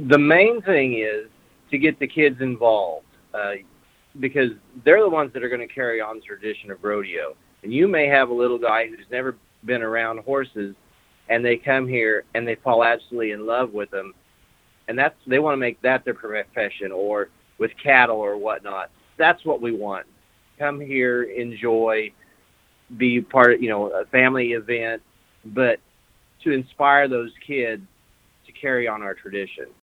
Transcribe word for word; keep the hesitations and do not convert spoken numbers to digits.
The main thing is to get the kids involved, uh, because they're the ones that are going to carry on the tradition of rodeo. And you may have a little guy who's never been around horses, and they come here and they fall absolutely in love with them, and that's they want to make that their profession, or with cattle or whatnot. That's what we want. Come here, enjoy, be part of, you know, a family event, but to inspire those kids to carry on our tradition.